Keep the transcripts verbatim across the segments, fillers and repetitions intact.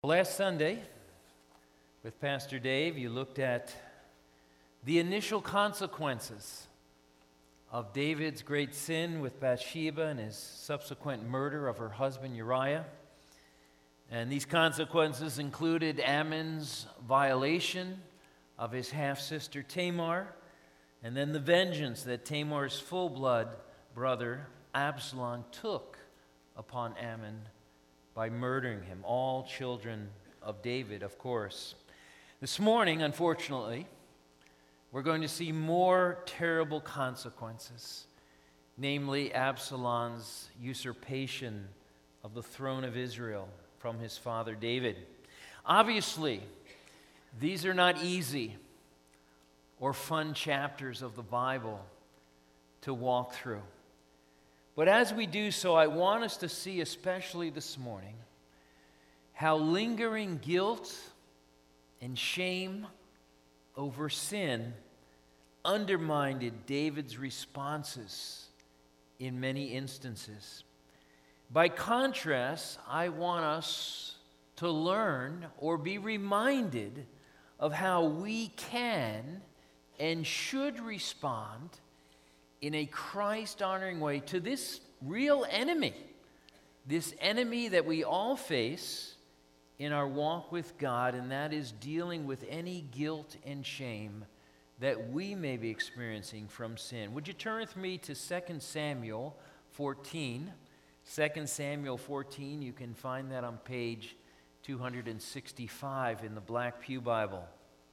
Last Sunday, with Pastor Dave, you looked at the initial consequences of David's great sin with Bathsheba and his subsequent murder of her husband Uriah. And these consequences included Ammon's violation of his half-sister Tamar, and then the vengeance that Tamar's full-blood brother Absalom took upon Ammon by murdering him, all children of David, of course. This morning, unfortunately, we're going to see more terrible consequences, namely Absalom's usurpation of the throne of Israel from his father David. Obviously, these are not easy or fun chapters of the Bible to walk through. But as we do so, I want us to see, especially this morning, how lingering guilt and shame over sin undermined David's responses in many instances. By contrast, I want us to learn or be reminded of how we can and should respond in a Christ-honoring way to this real enemy, this enemy that we all face in our walk with God, and that is dealing with any guilt and shame that we may be experiencing from sin. Would you turn with me to Second Samuel fourteen? Second Samuel fourteen, you can find that on page two hundred sixty-five in the Black Pew Bible.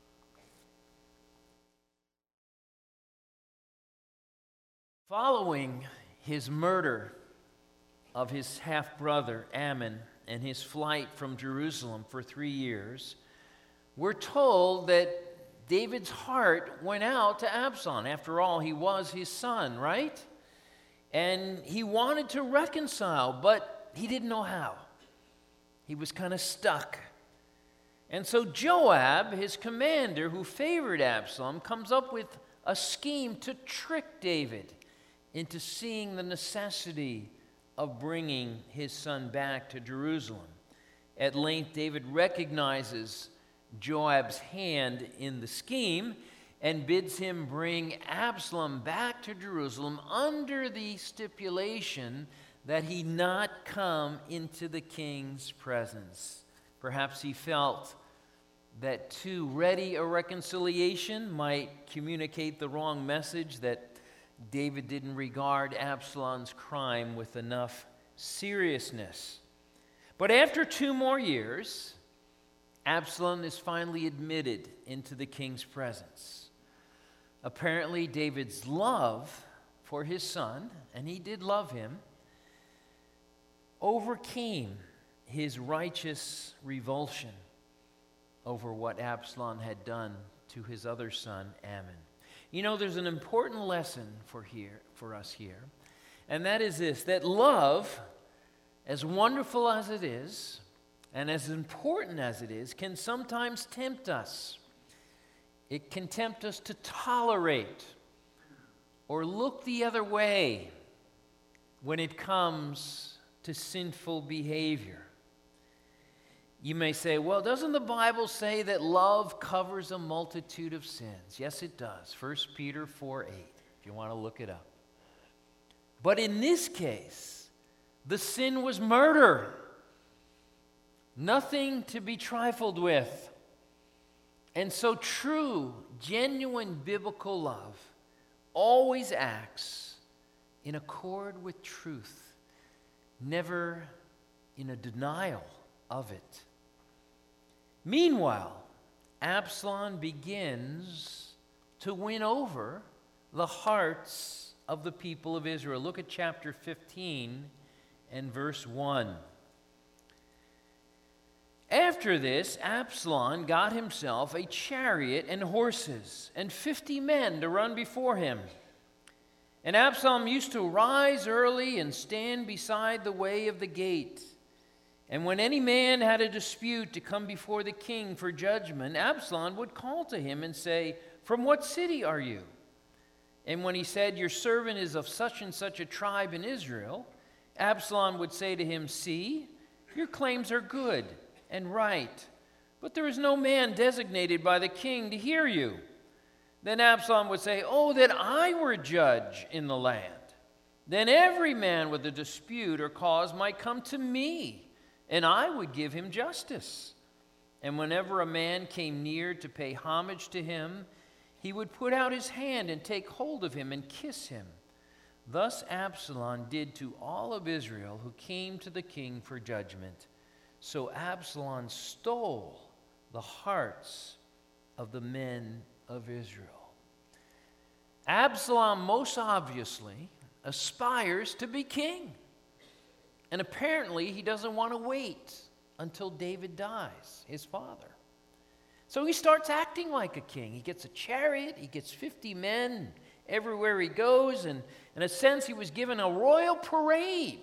Following his murder of his half-brother Ammon and his flight from Jerusalem for three years, we're told that David's heart went out to Absalom. After all, he was his son, right? And he wanted to reconcile, but he didn't know how. He was kind of stuck. And so Joab, his commander who favored Absalom, comes up with a scheme to trick David into seeing the necessity of bringing his son back to Jerusalem. At length, David recognizes Joab's hand in the scheme and bids him bring Absalom back to Jerusalem under the stipulation that he not come into the king's presence. Perhaps he felt that too ready a reconciliation might communicate the wrong message, that David didn't regard Absalom's crime with enough seriousness. But after two more years, Absalom is finally admitted into the king's presence. Apparently, David's love for his son, and he did love him, overcame his righteous revulsion over what Absalom had done to his other son, Ammon. You know, there's an important lesson for here for us here, and that is this, that love, as wonderful as it is, and as important as it is, can sometimes tempt us. It can tempt us to tolerate or look the other way when it comes to sinful behavior. You may say, well, doesn't the Bible say that love covers a multitude of sins? Yes, it does. First Peter four eight, if you want to look it up. But in this case, the sin was murder. Nothing to be trifled with. And so true, genuine biblical love always acts in accord with truth, never in a denial of it. Meanwhile, Absalom begins to win over the hearts of the people of Israel. Look at chapter fifteen and verse one. After this, Absalom got himself a chariot and horses and fifty men to run before him. And Absalom used to rise early and stand beside the way of the gate. And when any man had a dispute to come before the king for judgment, Absalom would call to him and say, "From what city are you?" And when he said, "Your servant is of such and such a tribe in Israel," Absalom would say to him, "See, your claims are good. and right, but there is no man designated by the king to hear you." Then Absalom would say, "Oh, that I were judge in the land. Then every man with a dispute or cause might come to me, and I would give him justice." And whenever a man came near to pay homage to him, he would put out his hand and take hold of him and kiss him. Thus Absalom did to all of Israel who came to the king for judgment. So Absalom stole the hearts of the men of Israel. Absalom most obviously aspires to be king. And apparently he doesn't want to wait until David dies, his father. So he starts acting like a king. He gets a chariot, he gets fifty men everywhere he goes, and in a sense he was given a royal parade.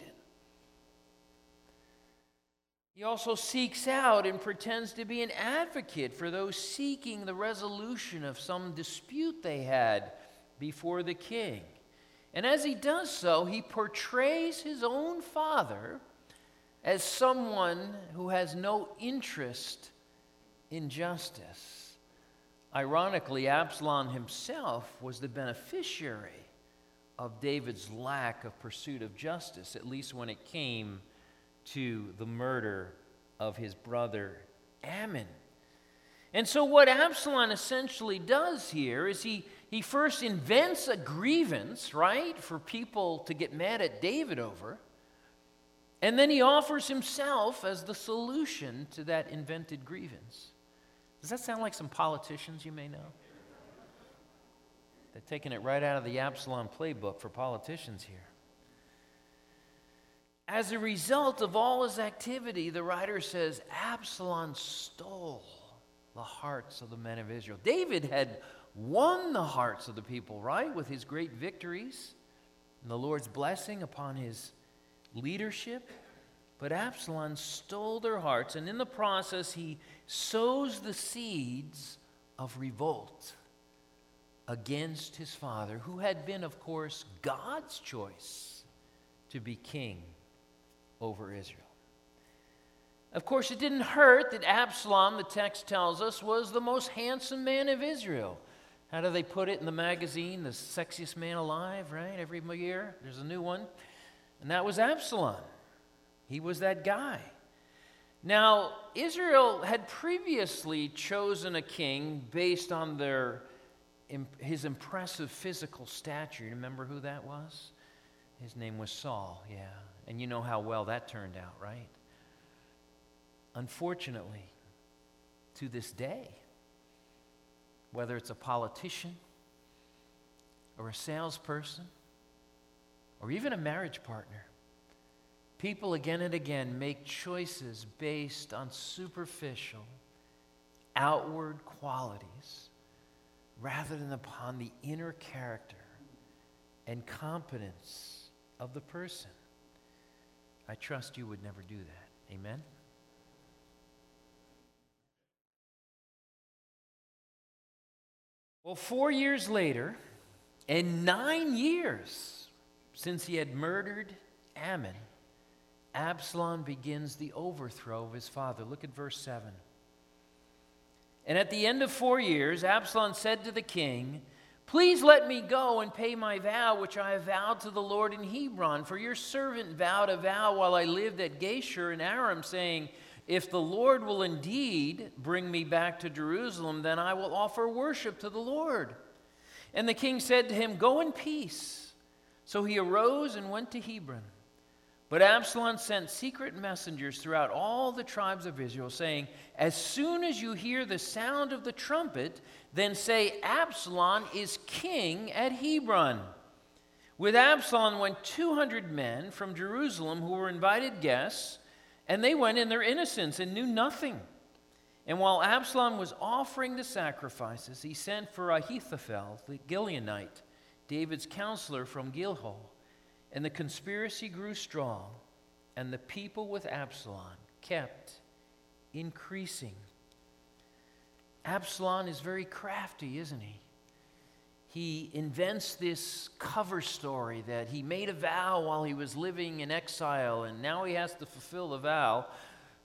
He also seeks out and pretends to be an advocate for those seeking the resolution of some dispute they had before the king. And as he does so, he portrays his own father as someone who has no interest in justice. Ironically, Absalom himself was the beneficiary of David's lack of pursuit of justice, at least when it came to the murder of his brother Ammon. And so what Absalom essentially does here is he, he first invents a grievance, right, for people to get mad at David over, and then he offers himself as the solution to that invented grievance. Does that sound like some politicians you may know? They're taking it right out of the Absalom playbook for politicians here. As a result of all his activity, the writer says, Absalom stole the hearts of the men of Israel. David had won the hearts of the people, right, with his great victories and the Lord's blessing upon his leadership. But Absalom stole their hearts, and in the process, he sows the seeds of revolt against his father, who had been, of course, God's choice to be king over Israel. Of course, it didn't hurt that Absalom, the text tells us, was the most handsome man of Israel. How do they put it in the magazine? The sexiest man alive, right? Every year there's a new one. And that was Absalom. He was that guy. Now, Israel had previously chosen a king based on their his impressive physical stature. You remember who that was? His name was Saul, yeah. And you know how well that turned out, right? Unfortunately, to this day, whether it's a politician or a salesperson or even a marriage partner, people again and again make choices based on superficial, outward qualities rather than upon the inner character and competence of the person. I trust you would never do that. Amen? Well, four years later, and nine years since he had murdered Ammon, Absalom begins the overthrow of his father. Look at verse seven. And at the end of four years, Absalom said to the king, "Please let me go and pay my vow, which I have vowed to the Lord in Hebron. For your servant vowed a vow while I lived at Geshur in Aram, saying, if the Lord will indeed bring me back to Jerusalem, then I will offer worship to the Lord." And the king said to him, "Go in peace." So he arose and went to Hebron. But Absalom sent secret messengers throughout all the tribes of Israel, saying, "As soon as you hear the sound of the trumpet, then say, Absalom is king at Hebron." With Absalom went two hundred men from Jerusalem who were invited guests, and they went in their innocence and knew nothing. And while Absalom was offering the sacrifices, he sent for Ahithophel, the Gileonite, David's counselor from Gilgal. And the conspiracy grew strong, and the people with Absalom kept increasing. Absalom is very crafty, isn't he? He invents this cover story that he made a vow while he was living in exile, and now he has to fulfill the vow.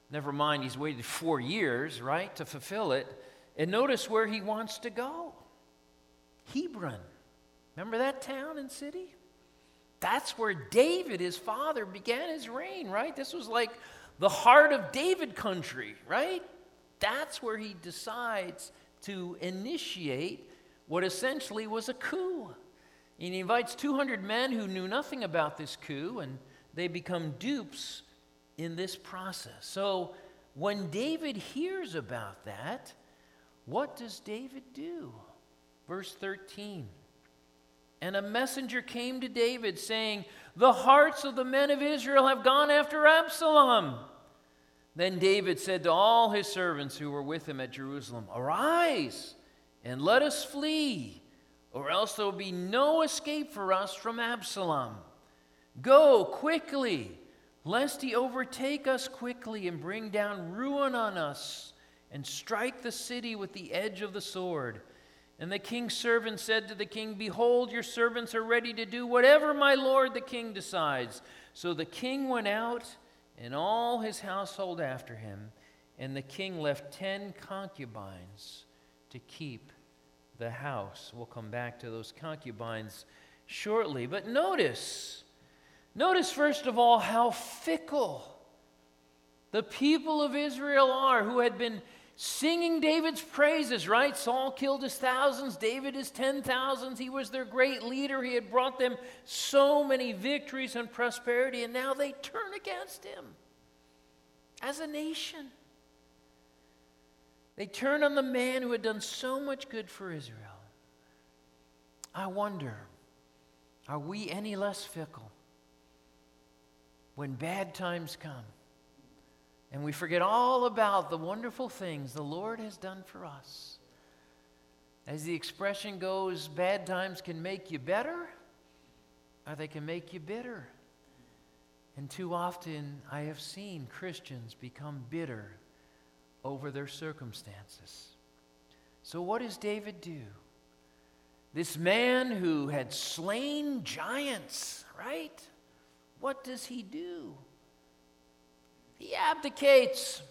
Never mind, he's waited four years, right, to fulfill it. And notice where he wants to go. Hebron. Remember that town and city? That's where David, his father, began his reign, right? This was like the heart of David country, right? That's where he decides to initiate what essentially was a coup. And he invites two hundred men who knew nothing about this coup, and they become dupes in this process. So when David hears about that, what does David do? Verse thirteen. And a messenger came to David saying, "The hearts of the men of Israel have gone after Absalom." Then David said to all his servants who were with him at Jerusalem, "Arise and let us flee, or else there will be no escape for us from Absalom. Go quickly, lest he overtake us quickly and bring down ruin on us and strike the city with the edge of the sword." And the king's servant said to the king, "Behold, your servants are ready to do whatever my lord the king decides." So the king went out, and all his household after him, and the king left ten concubines to keep the house. We'll come back to those concubines shortly. But notice, notice first of all how fickle the people of Israel are, who had been singing David's praises, right? Saul killed his thousands, David his ten thousands. He was their great leader. He had brought them so many victories and prosperity, and now they turn against him as a nation. They turn on the man who had done so much good for Israel. I wonder, are we any less fickle when bad times come? And we forget all about the wonderful things the Lord has done for us. As the expression goes, bad times can make you better, or they can make you bitter. And too often I have seen Christians become bitter over their circumstances. So what does David do? This man who had slain giants, right? What does he do? He abdicates.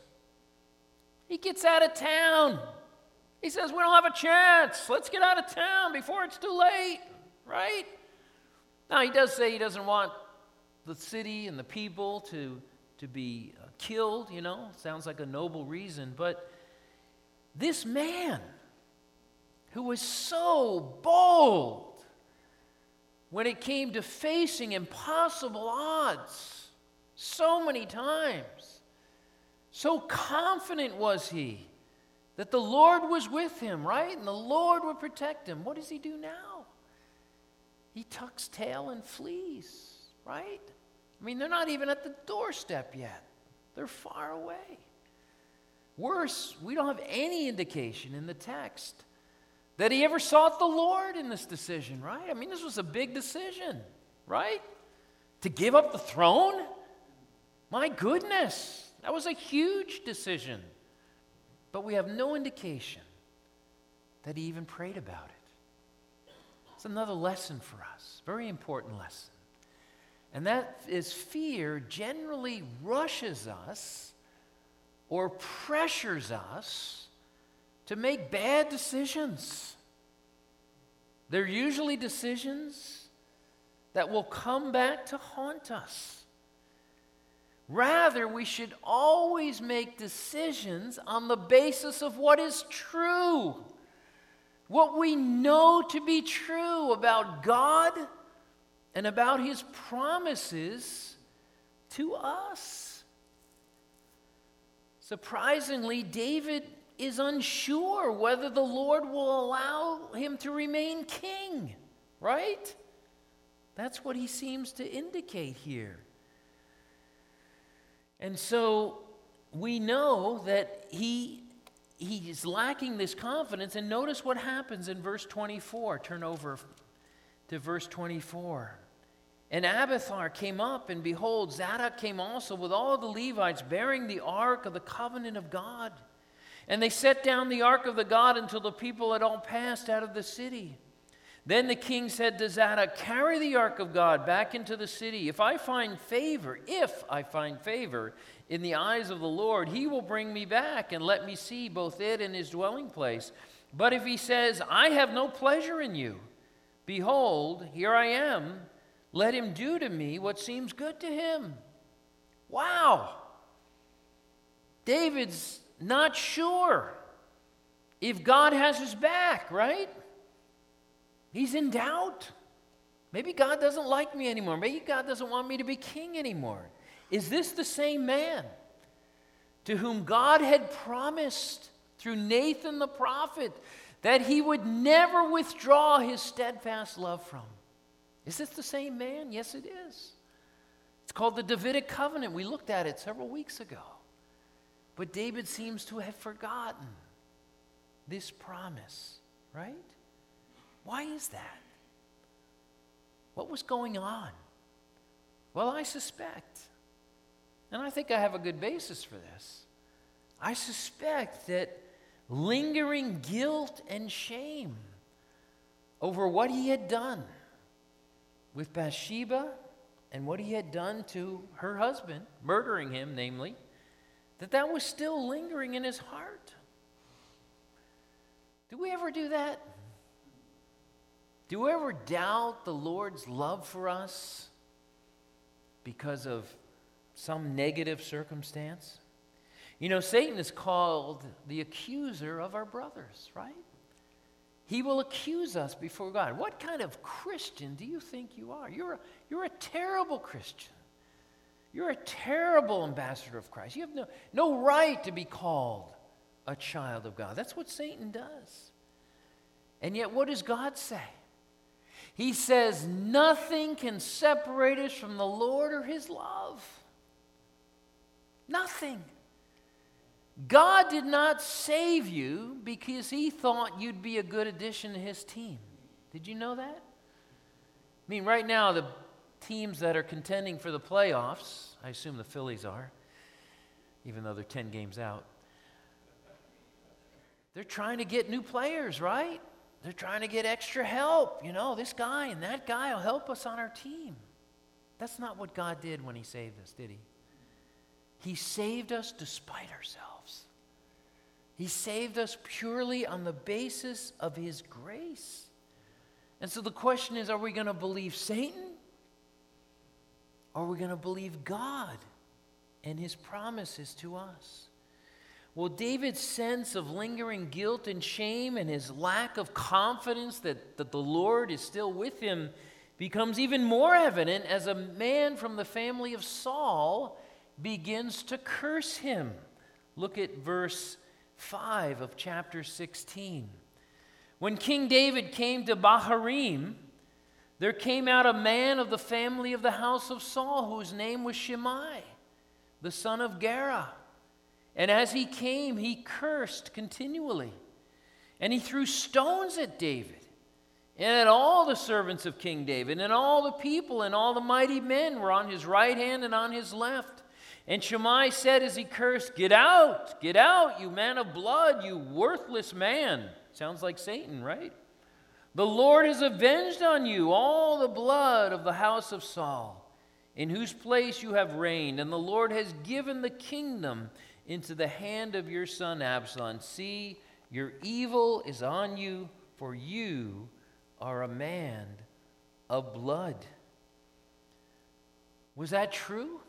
He gets out of town. He says, "We don't have a chance. Let's get out of town before it's too late," right? Now, he does say he doesn't want the city and the people to, to be uh, killed, you know. Sounds like a noble reason. But this man who was so bold when it came to facing impossible odds, so many times. So confident was he that the Lord was with him, right? And the Lord would protect him. What does he do now? He tucks tail and flees, right? I mean, they're not even at the doorstep yet. They're far away. Worse, we don't have any indication in the text that he ever sought the Lord in this decision, right? I mean, this was a big decision, right? To give up the throne? My goodness, that was a huge decision. But we have no indication that he even prayed about it. It's another lesson for us, very important lesson. And that is, fear generally rushes us or pressures us to make bad decisions. They're usually decisions that will come back to haunt us. Rather, we should always make decisions on the basis of what is true, what we know to be true about God and about His promises to us. Surprisingly, David is unsure whether the Lord will allow him to remain king, right? That's what he seems to indicate here. And so we know that he, he is lacking this confidence. And notice what happens in verse twenty-four. Turn over to verse twenty-four. And Abiathar came up, and behold, Zadok came also with all the Levites, bearing the ark of the covenant of God. And they set down the ark of the God until the people had all passed out of the city. Then the king said to Zadok, "Carry the ark of God back into the city. If I find favor, if I find favor in the eyes of the Lord, he will bring me back and let me see both it and his dwelling place. But if he says, I have no pleasure in you, behold, here I am, let him do to me what seems good to him. Wow! David's not sure if God has his back, right? He's in doubt. Maybe God doesn't like me anymore. Maybe God doesn't want me to be king anymore. Is this the same man to whom God had promised through Nathan the prophet that he would never withdraw his steadfast love from? Is this the same man? Yes, it is. It's called the Davidic covenant. We looked at it several weeks ago. But David seems to have forgotten this promise, right? Why is that? What was going on? Well, I suspect, and I think I have a good basis for this, I suspect that lingering guilt and shame over what he had done with Bathsheba and what he had done to her husband, murdering him, namely, that that was still lingering in his heart. Do we ever do that? Do we ever doubt the Lord's love for us because of some negative circumstance? You know, Satan is called the accuser of our brothers, right? He will accuse us before God. What kind of Christian do you think you are? You're a, you're a terrible Christian. You're a terrible ambassador of Christ. You have no, no right to be called a child of God. That's what Satan does. And yet, what does God say? He says, nothing can separate us from the Lord or his love. Nothing. God did not save you because he thought you'd be a good addition to his team. Did you know that? I mean, right now, the teams that are contending for the playoffs, I assume the Phillies are, even though they're ten games out, they're trying to get new players, right? They're trying to get extra help. You know, this guy and that guy will help us on our team. That's not what God did when he saved us, did he? He saved us despite ourselves. He saved us purely on the basis of his grace. And so the question is, are we going to believe Satan? Or are we going to believe God and his promises to us? Well, David's sense of lingering guilt and shame and his lack of confidence that, that the Lord is still with him becomes even more evident as a man from the family of Saul begins to curse him. Look at verse five of chapter sixteen. When King David came to Baharim, there came out a man of the family of the house of Saul, whose name was Shimei, the son of Gera. And as he came, he cursed continually. And he threw stones at David, and at all the servants of King David, and all the people, and all the mighty men were on his right hand and on his left. And Shimei said as he cursed, "Get out, get out, you man of blood, you worthless man." Sounds like Satan, right? "The Lord has avenged on you all the blood of the house of Saul, in whose place you have reigned, and the Lord has given the kingdom into the hand of your son Absalom. See, your evil is on you, for you are a man of blood." Was that true?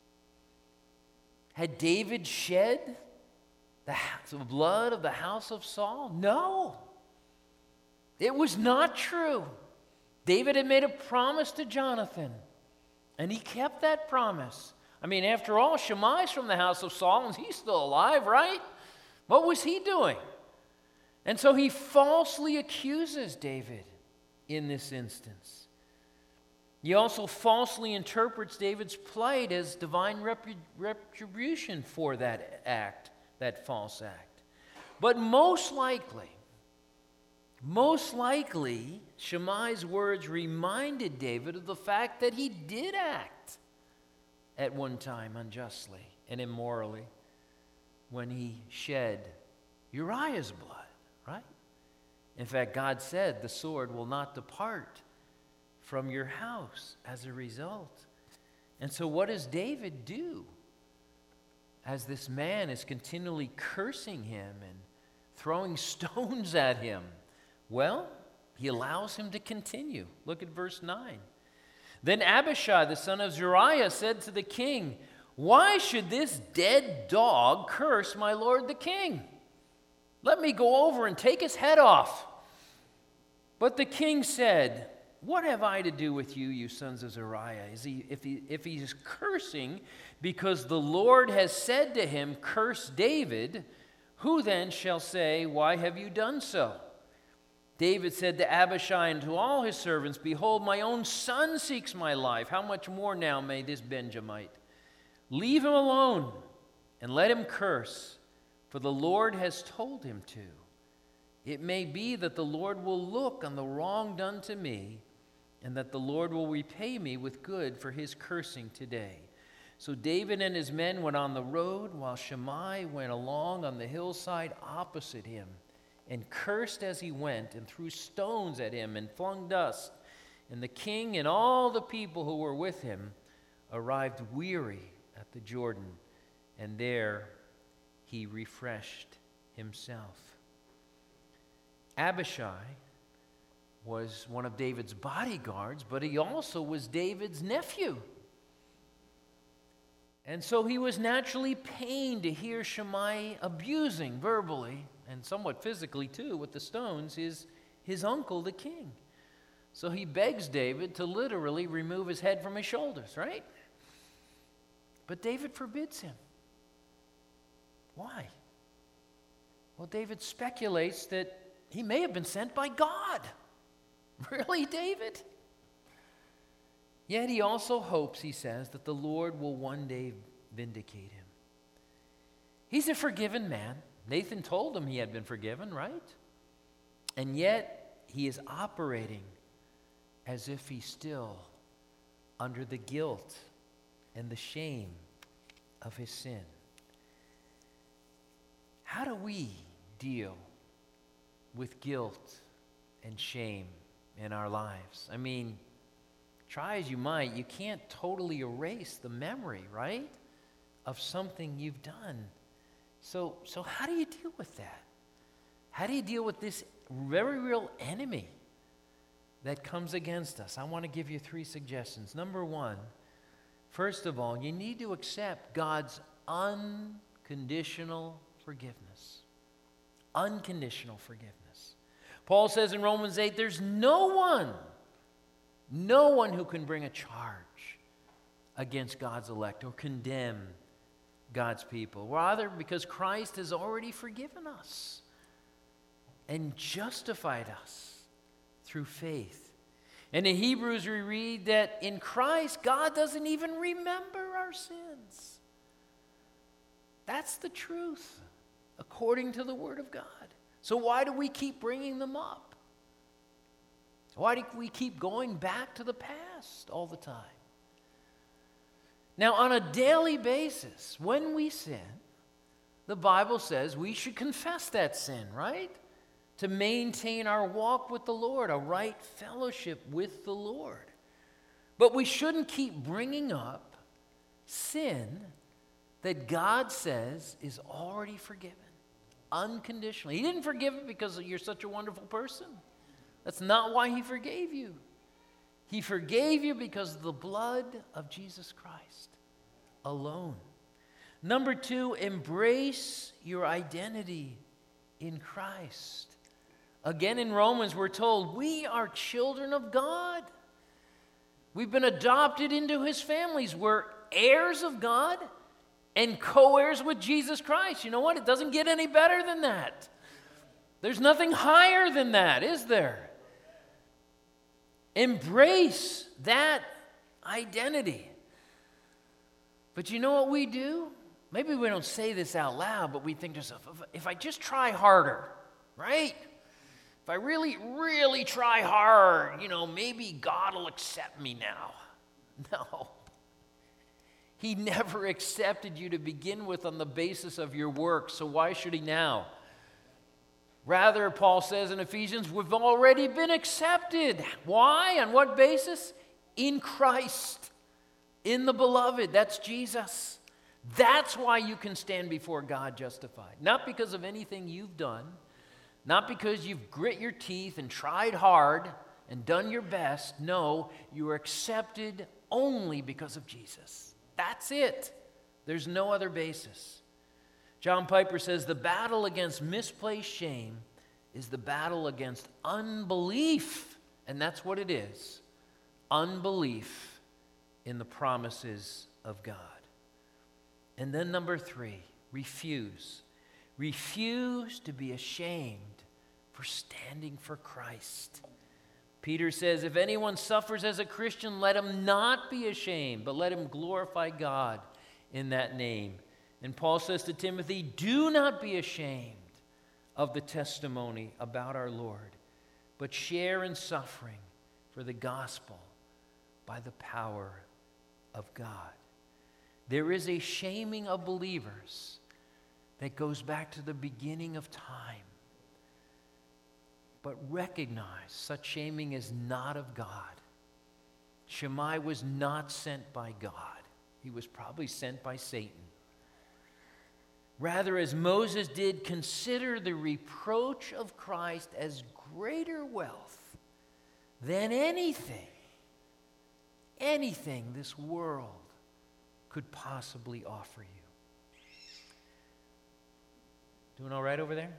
Had David shed the blood of the house of Saul? No. It was not true. David had made a promise to Jonathan, and he kept that promise. I mean, after all, Shimei's from the house of Saul, and he's still alive, right? What was he doing? And so he falsely accuses David in this instance. He also falsely interprets David's plight as divine retribution for that act, that false act. But most likely, most likely, Shimei's words reminded David of the fact that he did act at one time unjustly and immorally when he shed Uriah's blood, right? In fact, God said, "The sword will not depart from your house as a result." And so what does David do? as this man is continually cursing him and throwing stones at him? Well, he allows him to continue. Look at verse nine. Then Abishai, the son of Zeruiah, said to the king, "Why should this dead dog curse my lord the king? Let me go over and take his head off." But the king said, "What have I to do with you, you sons of Zeruiah? Is he, if, he, if he is cursing because the Lord has said to him, 'Curse David,' who then shall say, 'Why have you done so?'" David said to Abishai and to all his servants, "Behold, my own son seeks my life. How much more now may this Benjamite? Leave him alone and let him curse, for the Lord has told him to. It may be that the Lord will look on the wrong done to me, and that the Lord will repay me with good for his cursing today." So David and his men went on the road, while Shimei went along on the hillside opposite him, and cursed as he went, and threw stones at him, and flung dust. And the king and all the people who were with him arrived weary at the Jordan, and there he refreshed himself. Abishai was one of David's bodyguards, but he also was David's nephew. And so he was naturally pained to hear Shimei abusing verbally, and somewhat physically too, with the stones, his, his uncle, the king. So he begs David to literally remove his head from his shoulders, right? But David forbids him. Why? Well, David speculates that he may have been sent by God. Really, David? Yet he also hopes, he says, that the Lord will one day vindicate him. He's a forgiven man. Nathan told him he had been forgiven, right? And yet he is operating as if he's still under the guilt and the shame of his sin. How do we deal with guilt and shame in our lives? I mean, try as you might, you can't totally erase the memory, right, of something you've done. So, so how do you deal with that? How do you deal with this very real enemy that comes against us? I want to give you three suggestions. Number one, first of all, you need to accept God's unconditional forgiveness. Unconditional forgiveness. Paul says in Romans eight, there's no one, no one who can bring a charge against God's elect or condemn God's people. Rather, because Christ has already forgiven us and justified us through faith. And in Hebrews we read that in Christ, God doesn't even remember our sins. That's the truth, according to the Word of God. So why do we keep bringing them up? Why do we keep going back to the past all the time? Now, on a daily basis, when we sin, the Bible says we should confess that sin, right? To maintain our walk with the Lord, a right fellowship with the Lord. But we shouldn't keep bringing up sin that God says is already forgiven, unconditionally. He didn't forgive it because you're such a wonderful person. That's not why he forgave you. He forgave you because of the blood of Jesus Christ alone. Number two, embrace your identity in Christ. Again, in Romans, we're told we are children of God. We've been adopted into his families. We're heirs of God and co-heirs with Jesus Christ. You know what? It doesn't get any better than that. There's nothing higher than that, is there? Embrace that identity. But you know what we do? Maybe we don't say this out loud, but we think to ourselves, if I just try harder, right? If I really, really try hard, you know, maybe God will accept me now. No. He never accepted you to begin with on the basis of your work, so why should he now? Rather, Paul says in Ephesians, we've already been accepted. Why? On what basis? In Christ, in the beloved. That's Jesus. That's why you can stand before God justified. Not because of anything you've done, not because you've grit your teeth and tried hard and done your best. No, you are accepted only because of Jesus. That's it. There's no other basis. John Piper says the battle against misplaced shame is the battle against unbelief. And that's what it is. Unbelief in the promises of God. And then number three, refuse. Refuse to be ashamed for standing for Christ. Peter says, if anyone suffers as a Christian, let him not be ashamed, but let him glorify God in that name. And Paul says to Timothy, do not be ashamed of the testimony about our Lord, but share in suffering for the gospel by the power of God. There is a shaming of believers that goes back to the beginning of time. But recognize such shaming is not of God. Shammai was not sent by God. He was probably sent by Satan. Rather, as Moses did, consider the reproach of Christ as greater wealth than anything, anything this world could possibly offer you. Doing all right over there?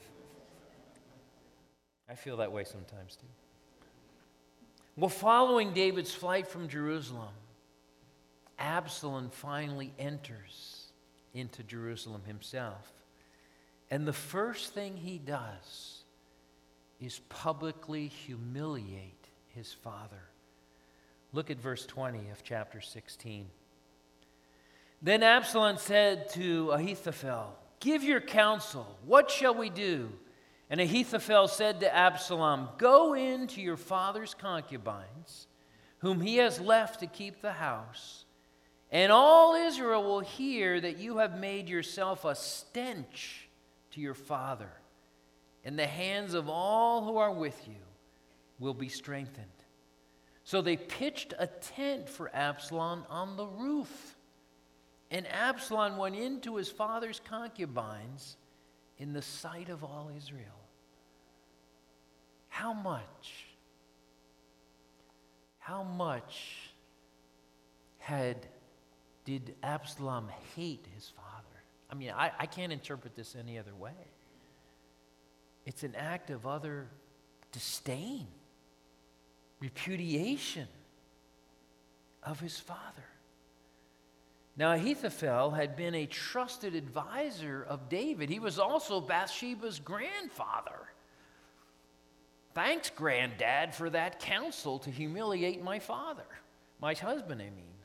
I feel that way sometimes too. Well, following David's flight from Jerusalem, Absalom finally enters into Jerusalem himself. And the first thing he does is publicly humiliate his father. Look at verse twenty of chapter sixteen. Then Absalom said to Ahithophel, give your counsel. What shall we do? And Ahithophel said to Absalom, go in to your father's concubines, whom he has left to keep the house, and all Israel will hear that you have made yourself a stench to your father, and the hands of all who are with you will be strengthened. So they pitched a tent for Absalom on the roof. And Absalom went into his father's concubines in the sight of all Israel. How much, how much had, did Absalom hate his father? I mean, I, I can't interpret this any other way. It's an act of utter disdain, repudiation of his father. Now, Ahithophel had been a trusted advisor of David. He was also Bathsheba's grandfather. Thanks, granddad, for that counsel to humiliate my father, my husband, I mean.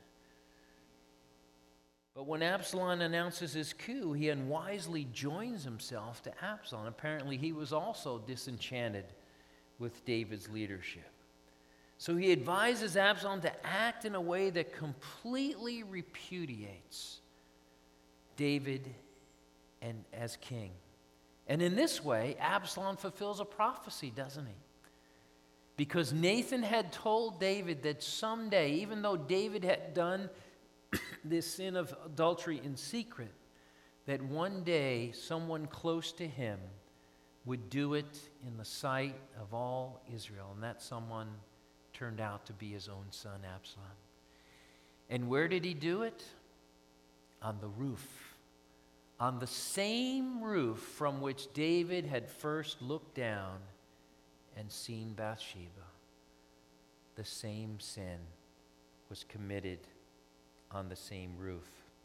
But when Absalom announces his coup, he unwisely joins himself to Absalom. Apparently, he was also disenchanted with David's leadership. So he advises Absalom to act in a way that completely repudiates David and as king. And in this way, Absalom fulfills a prophecy, doesn't he? Because Nathan had told David that someday, even though David had done this sin of adultery in secret, that one day someone close to him would do it in the sight of all Israel. And that someone turned out to be his own son, Absalom. And where did he do it? On the roof. On the same roof from which David had first looked down and seen Bathsheba. The same sin was committed on the same roof.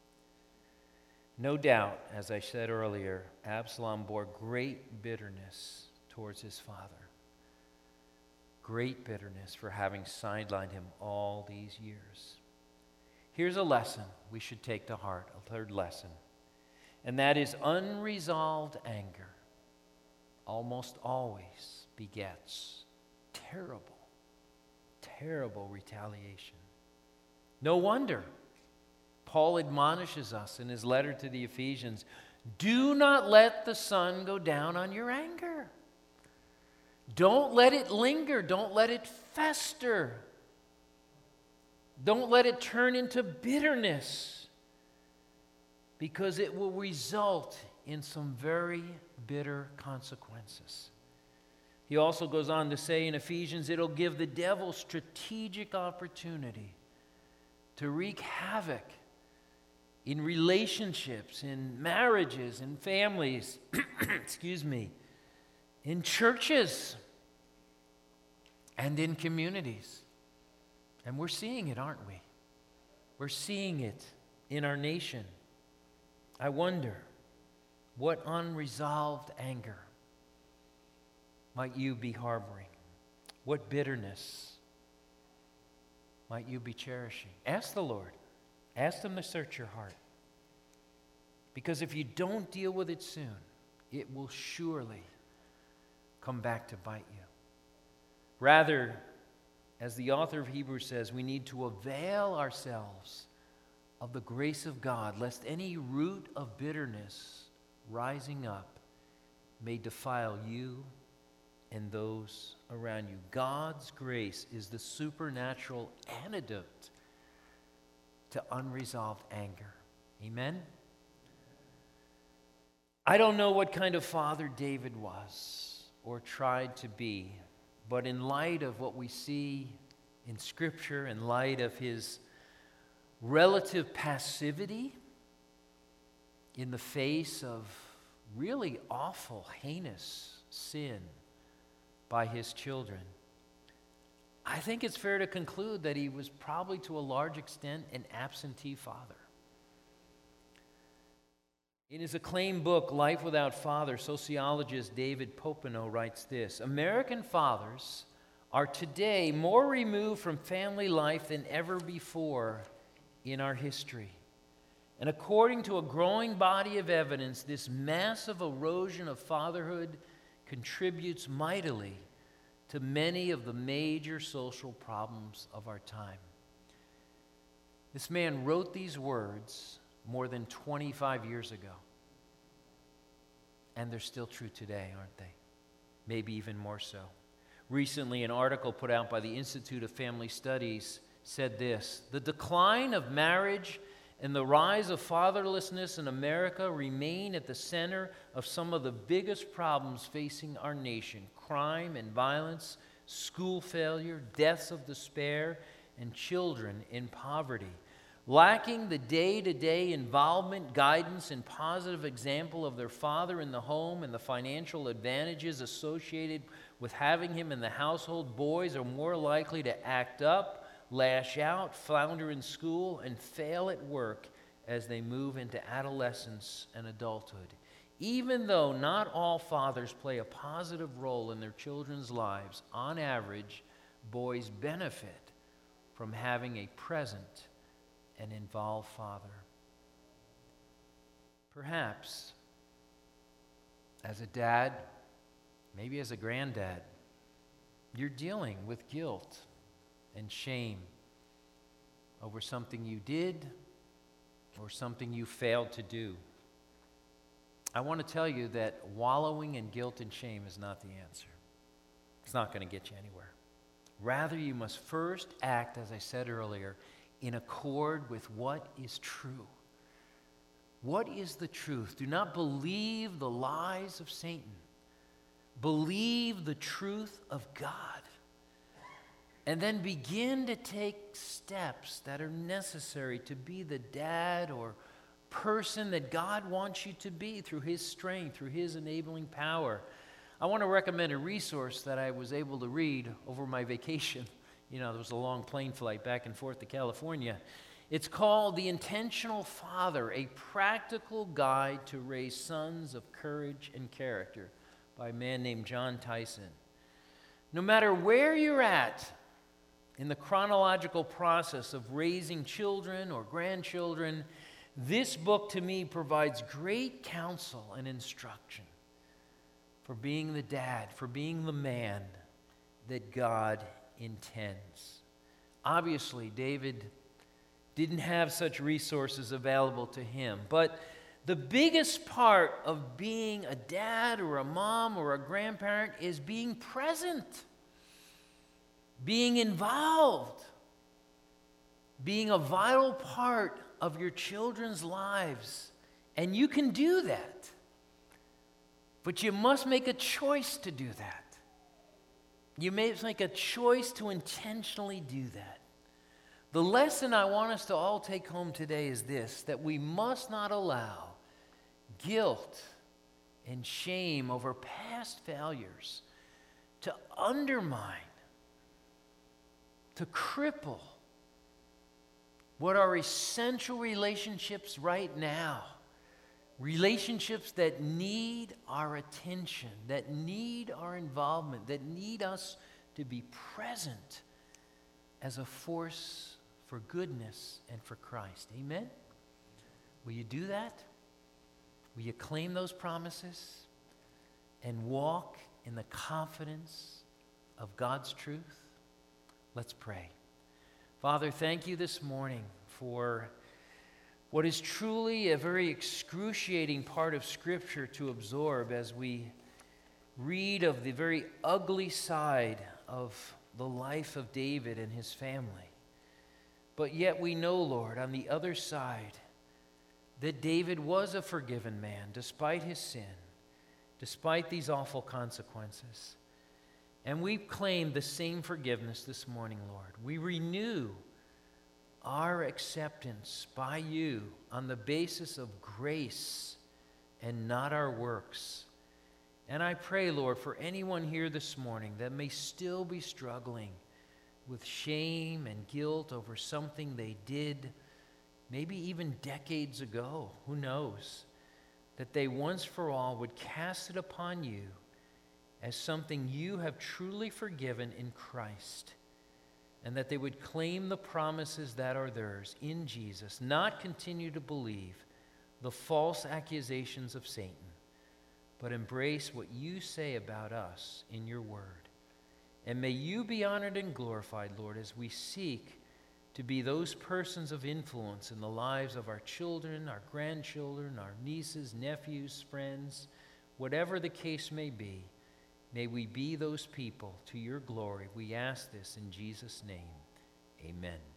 No doubt, as I said earlier, Absalom bore great bitterness towards his father. Great bitterness for having sidelined him all these years. Here's a lesson we should take to heart, a third lesson, and that is unresolved anger almost always begets terrible, terrible retaliation. No wonder Paul admonishes us in his letter to the Ephesians, do not let the sun go down on your anger. Don't let it linger. Don't let it fester. Don't let it turn into bitterness. because it will result in some very bitter consequences. He also goes on to say in Ephesians, it'll give the devil strategic opportunity to wreak havoc in relationships, in marriages, in families, excuse me, in churches, and in communities. And we're seeing it, aren't we? We're seeing it in our nation. I wonder, what unresolved anger might you be harboring? What bitterness might you be cherishing? Ask the Lord. Ask Him to search your heart. Because if you don't deal with it soon, it will surely come back to bite you. Rather, as the author of Hebrews says, we need to avail ourselves of the grace of God, lest any root of bitterness rising up may defile you and those around you. God's grace is the supernatural antidote to unresolved anger. Amen? I don't know what kind of father David was or tried to be, but in light of what we see in Scripture, in light of his relative passivity in the face of really awful, heinous sin by his children, I think it's fair to conclude that he was probably to a large extent an absentee father. In his acclaimed book, Life Without Father, sociologist David Popenoe writes this: American fathers are today more removed from family life than ever before in our history. And according to a growing body of evidence, this massive erosion of fatherhood contributes mightily to many of the major social problems of our time. This man wrote these words more than twenty-five years ago. And they're still true today, aren't they? Maybe even more so. Recently, an article put out by the Institute of Family Studies said this: the decline of marriage and the rise of fatherlessness in America remain at the center of some of the biggest problems facing our nation: crime and violence, school failure, deaths of despair, and children in poverty. Lacking the day-to-day involvement, guidance, and positive example of their father in the home and the financial advantages associated with having him in the household, boys are more likely to act up, lash out, flounder in school, and fail at work as they move into adolescence and adulthood. Even though not all fathers play a positive role in their children's lives, on average, boys benefit from having a present and involved father. Perhaps as a dad, maybe as a granddad, you're dealing with guilt and shame over something you did or something you failed to do. I want to tell you that wallowing in guilt and shame is not the answer. It's not going to get you anywhere. Rather, you must first act, as I said earlier, in accord with what is true. What is the truth? Do not believe the lies of Satan. Believe the truth of God. And then begin to take steps that are necessary to be the dad or person that God wants you to be through His strength, through His enabling power. I want to recommend a resource that I was able to read over my vacation. You know, there was a long plane flight back and forth to California. It's called The Intentional Father, a Practical Guide to Raise Sons of Courage and Character by a man named John Tyson. No matter where you're at in the chronological process of raising children or grandchildren, this book to me provides great counsel and instruction for being the dad, for being the man that God intends. Obviously, David didn't have such resources available to him, but the biggest part of being a dad or a mom or a grandparent is being present, being involved, being a vital part of your children's lives And you can do that. But you must make a choice to do that. You must make a choice to intentionally do that. The lesson I want us to all take home today is this, that we must not allow guilt and shame over past failures to undermine, to cripple what are essential relationships right now. Relationships that need our attention, that need our involvement, that need us to be present as a force for goodness and for Christ. Amen? Will you do that? Will you claim those promises and walk in the confidence of God's truth? Let's pray. Father, thank you this morning for what is truly a very excruciating part of Scripture to absorb as we read of the very ugly side of the life of David and his family. But yet we know, Lord, on the other side, that David was a forgiven man despite his sin, despite these awful consequences. And we claim the same forgiveness this morning, Lord. We renew our acceptance by you on the basis of grace and not our works. And I pray, Lord, for anyone here this morning that may still be struggling with shame and guilt over something they did maybe even decades ago, who knows, that they once for all would cast it upon you as something you have truly forgiven in Christ, and that they would claim the promises that are theirs in Jesus, not continue to believe the false accusations of Satan, but embrace what you say about us in your word. And may you be honored and glorified, Lord, as we seek to be those persons of influence in the lives of our children, our grandchildren, our nieces, nephews, friends, whatever the case may be. May we be those people to your glory. We ask this in Jesus' name. Amen.